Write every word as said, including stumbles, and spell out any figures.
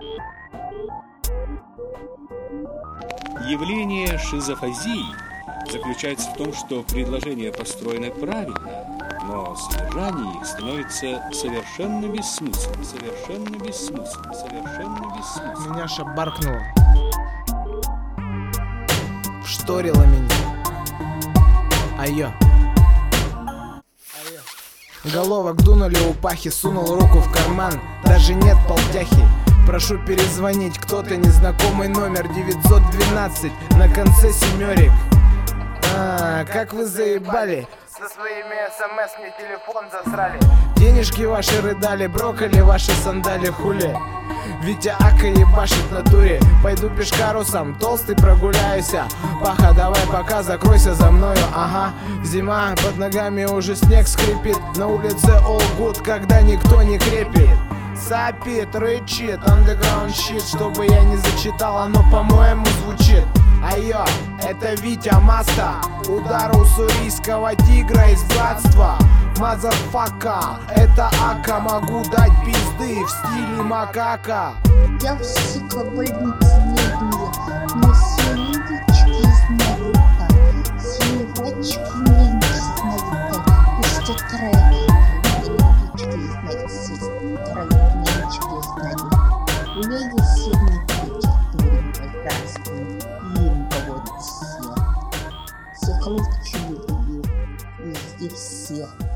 Явление шизофазии заключается в том, что предложения построены правильно, но содержание их становится совершенно бессмысленным, совершенно бессмысленным, совершенно бессмысленным. Меня шабаркнуло, вшторило меня. Айо. Головок дунули у пахи, сунул руку в карман, даже нет полтяхи. Прошу перезвонить, кто-то незнакомый номер девятьсот двенадцать на конце семерик. А, как вы заебали, со своими смс мне телефон засрали. Денежки ваши рыдали, брокколи ваши сандали, хули. Витя Ака ебашит в натуре. Пойду пешкарусом, толстый прогуляюся. Паха, давай пока, закройся за мною, ага. Зима, под ногами уже снег скрипит. На улице all good, когда никто не крепит. Сапит, рычит, underground shit. Чтобы я не зачитал, оно по-моему звучит. Айо, это Витя Маста, удар уссурийского тигра из братства. Мазафака, это Ака, могу дать пизды в стиле макака. Я в психобольнице не был, но сироточки знают так. Сироточки не знают так. Пусть трек. Сироточки знают, сироточки знают. У меня есть сильный критик, который прекрасный. Им кого-то всех. Всех лучше люблю. Везде всех.